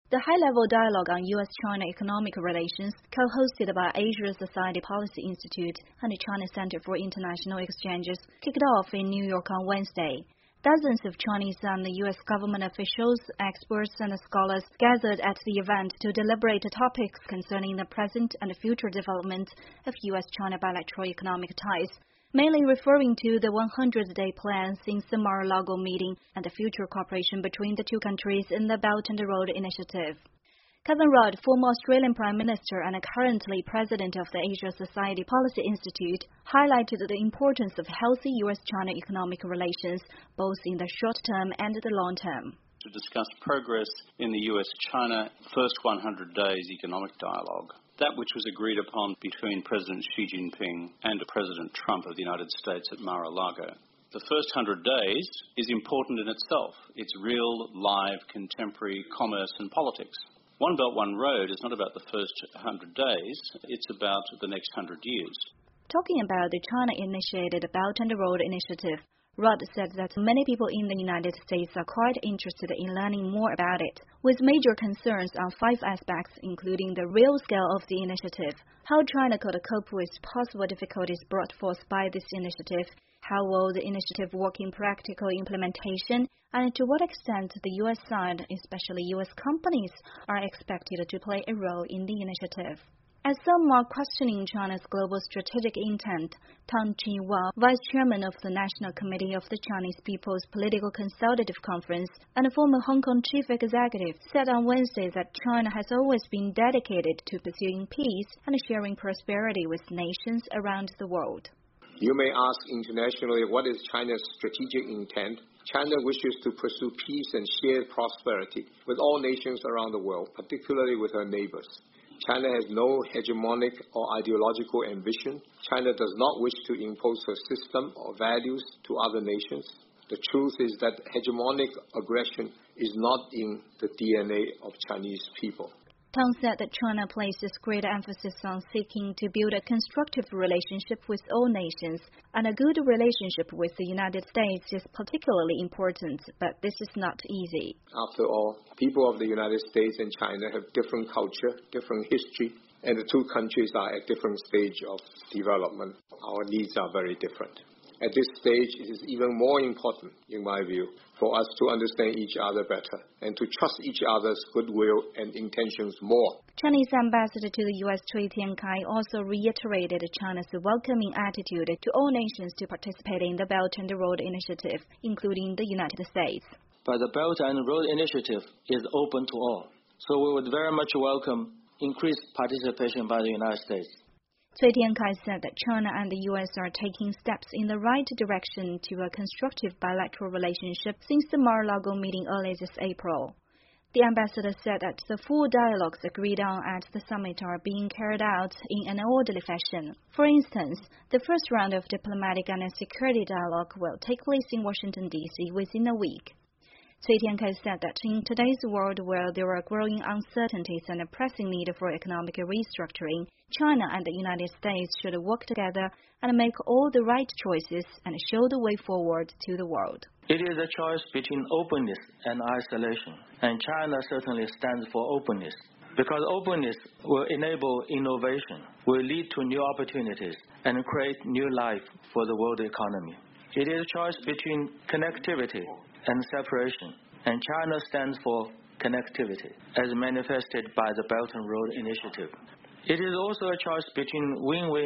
The high-level dialogue on U.S.-China economic relations, co-hosted by Asia Society Policy Institute and the China Center for International Exchanges, kicked off in New York on Wednesday. Dozens of Chinese and U.S. government officials, experts, and scholars gathered at the event to deliberate topics concerning the present and future development of U.S.-China bilateral economic ties, mainly referring to the 100-day plan since the Mar-a-Lago meeting and the future cooperation between the two countries in the Belt and Road Initiative. Kevin Rudd, former Australian Prime Minister and currently President of the Asia Society Policy Institute, highlighted the importance of healthy U.S.-China economic relations, both in the short term and the long term. To discuss progress in the U.S.-China First 100 Days Economic Dialogue, that which was agreed upon between President Xi Jinping and President Trump of the United States at Mar-a-Lago. The first 100 days is important in itself. It's real, live, contemporary commerce and politics. One Belt, One Road is not about the first 100 days, it's about the next 100 years. Talking about the China-initiated Belt and Road Initiative, Rudd said that many people in the United States are quite interested in learning more about it, with major concerns on 5 aspects, including the real scale of the initiative, how China could cope with possible difficulties brought forth by this initiative, how will the initiative work in practical implementation, and to what extent the U.S. side, especially U.S. companies, are expected to play a role in the initiative. As some are questioning China's global strategic intent, Tang Ching-Wang, Vice Chairman of the National Committee of the Chinese People's Political Consultative Conference and former Hong Kong Chief Executive, said on Wednesday that China has always been dedicated to pursuing peace and sharing prosperity with nations around the world. You may ask internationally, what is China's strategic intent? China wishes to pursue peace and shared prosperity with all nations around the world, particularly with her neighbors. China has no hegemonic or ideological ambition. China does not wish to impose her system or values to other nations. The truth is that hegemonic aggression is not in the DNA of Chinese people. Tang said that China places great emphasis on seeking to build a constructive relationship with all nations, and a good relationship with the United States is particularly important, but this is not easy. After all, people of the United States and China have different culture, different history, and the two countries are at different stage of development. Our needs are very different. At this stage, it is even more important, in my view, for us to understand each other better and to trust each other's goodwill and intentions more. Chinese Ambassador to the U.S. Cui Tiankai also reiterated China's welcoming attitude to all nations to participate in the Belt and Road Initiative, including the United States. But the Belt and Road Initiative is open to all, so we would very much welcome increased participation by the United States. Cui Tiankai said that China and the U.S. are taking steps in the right direction to a constructive bilateral relationship since the Mar-a-Lago meeting early this April. The ambassador said that the 4 dialogues agreed on at the summit are being carried out in an orderly fashion. For instance, the first round of diplomatic and security dialogue will take place in Washington, D.C. within a week. Cui Tiankai said that in today's world where there are growing uncertainties and a pressing need for economic restructuring, China and the United States should work together and make all the right choices and show the way forward to the world. It is a choice between openness and isolation, and China certainly stands for openness, because openness will enable innovation, will lead to new opportunities, and create new life for the world economy. It is a choice between connectivity and separation, and China stands for connectivity, as manifested by the Belt and Road Initiative. It is also a choice between win-win